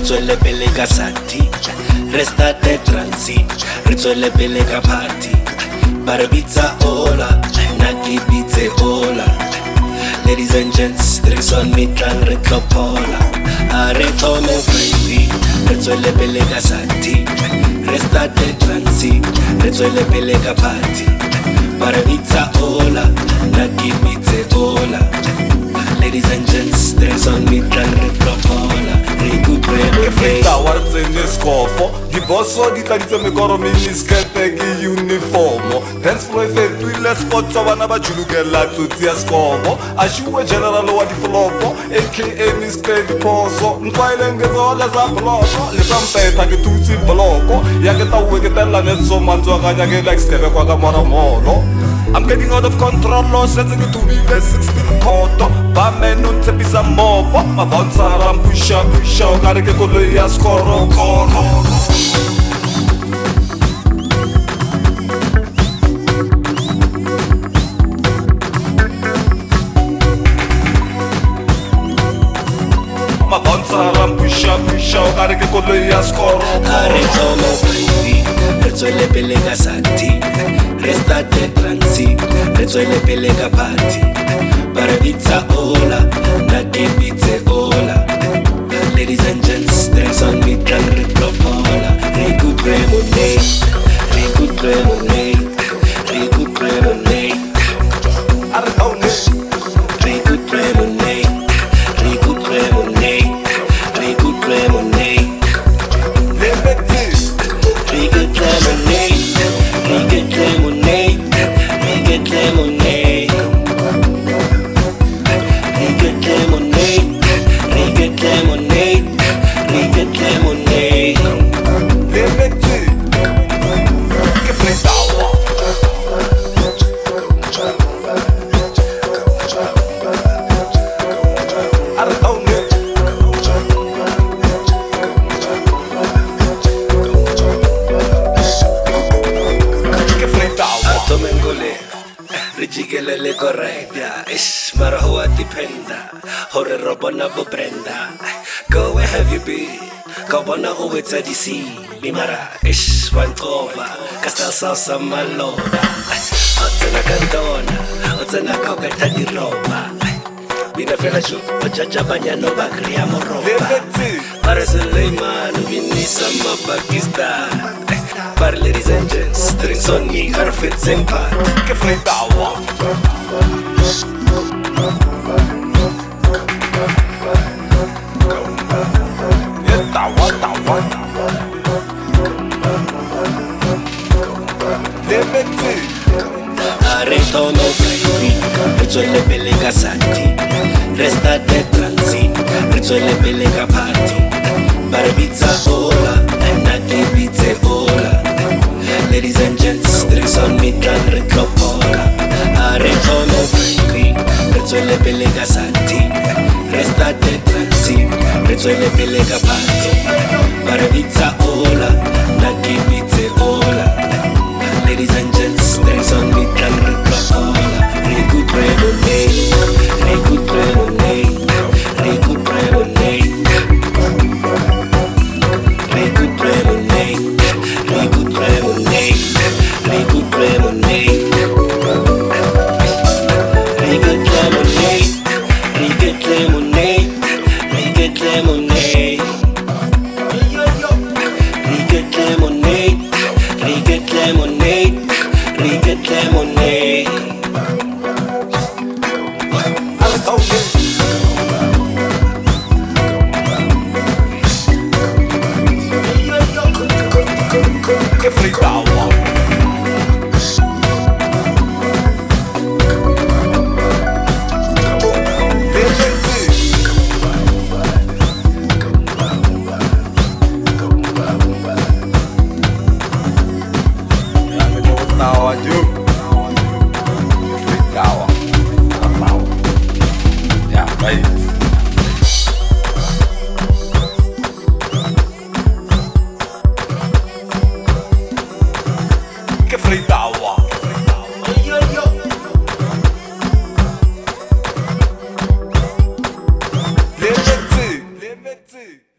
tswele pele ka sati, re starte transi, re tswele pele ka party. Ba re bitsa Ola, nna ke bitse Ola. Ladies and gents, drinks on me, tlang re tlo phola. A re thome baby, re tswele pele ka sati, re starte transi, re tswele pele ka party. Ba re bitsa Ola, nna ke bitse Ola. Ladies and gents, drinks on me, tlang re tlo phola. Re ikutlwe monate. Tawa re tsene skofo, diboso di tladitse mekoro miniskete ke uniformo. Dance floor e fetohile spot tsa bana ba julukela tsotsi ya skobo. Ashiwe general wa diflopo, aka Mr. Diposo. Ntwa ile ngezo le za bloko, le sa mpeta ke tutsi bloko. Ya ke tawe ke tella netso mantswa ganya ke like stebe kwa ka mora molo. I'm getting out of control, sense ke tubile 16 koto. Ba menu tsepisa movo, ma bonsa ram pusha pusha, o kare ke koloi ya skoro koro. Ma bonsa ram pusha pusha, o kare ke koloi ya skoro koro. Are thome baby, re tswele pele ka sati, re starte transi, re tswele pele ka party. Ba re bitsa Ola, nna ke bitse Ola. Ladies and gents, drinks on me, tlang re tlo phola. Re ikutlwe monate, re ikutlwe monate, re ikutlwe monate. Are thome Re ikutlwe monate, re ikutlwe monate, re ikutlwe monate. le betis. We get lemonade, we get lemonade, we get lemonade. We get lemonade, we get lemonade, we get lemonade. Le betis. Que fritawa. Are thome que fritawa. Atomengole, rijikelele correcta. Ish, mara hoa dependa. Hore robona bo brenda. Go where have you been? Kabona o wetsa DC. Limara, ish, wankova. Kastel salsa maloba. Otsena kantona, otsena kauketa di roba. Bina fela shu, ojaja banyano bakria Le moroba. betis. Para Suleiman, Vinisa Pakistan. Para ladies and gents, drinks on me, her fits in pot. Que fritawa. Tawa tawa. Le betis. Are thome baby, re tswele pele ka sati, re starte transi, re tswele pele ka party. Ba re bitsa Ola, nna ke bitse Ola. Ladies and gents, drinks on me, tlang re tlo phola. Are thome baby, re tswele pele ka sati, re starte transi, re tswele pele ka party. Ba re bitsa Ola, nna ke bitse Ola. Ladies and gents, drinks on me, tlang re tlo phola. Re ikutlwe monate, re ikutlwe monate, re ikutlwe monate. Re ikutlwe monate, re ikutlwe monate, re ikutlwe monate. Re get lemonade, re get lemonade, re get lemonade. We get lemonade, we get lemonade, we get lemonade. Are thome. Que fritawa. Le betis. Ya me tawa ju. Fritawa. Tawa. Ya, baik. Que fritawa. Le betis. Le betis.